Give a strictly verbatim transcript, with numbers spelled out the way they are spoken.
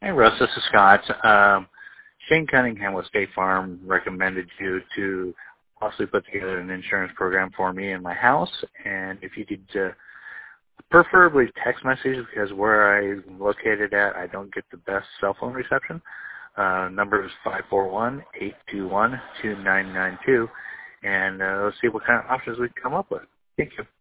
Hey, Russ, this is Scott. Um, Shane Cunningham with State Farm recommended you to possibly put together an insurance program for me in my house, and if you could uh, preferably text message, because where I'm located at, I don't get the best cell phone reception. Uh, number is five four one, eight two one, two nine nine two, and uh, let's see what kind of options we can come up with. Thank you.